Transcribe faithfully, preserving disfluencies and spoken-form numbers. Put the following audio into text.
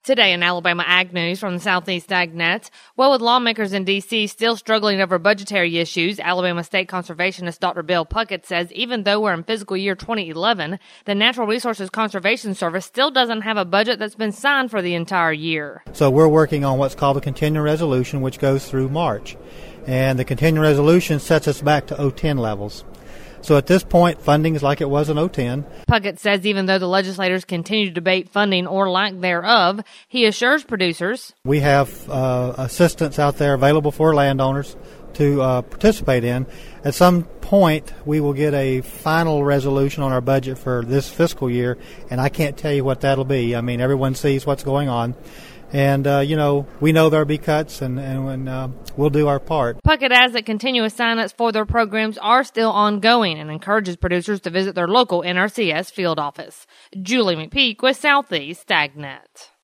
Today in Alabama Ag News from the Southeast AgNet, well, with lawmakers in D C still struggling over budgetary issues, Alabama State Conservationist Doctor Bill Puckett says even though we're in fiscal year twenty eleven, the Natural Resources Conservation Service still doesn't have a budget that's been signed for the entire year. So we're working on what's called a continuing resolution, which goes through March. And the continuing resolution sets us back to oh ten levels. So at this point, funding is like it was in oh ten. Puckett says even though the legislators continue to debate funding or lack thereof, he assures producers we have uh, assistance out there available for landowners to uh, participate in. At some point, we will get a final resolution on our budget for this fiscal year, and I can't tell you what that'll be. I mean, everyone sees what's going on. And, uh, you know, we know there'll be cuts, and, and uh, we'll do our part. Puckett adds that continuous sign-ups for their programs are still ongoing and encourages producers to visit their local N R C S field office. Julie McPeak with Southeast AgNet.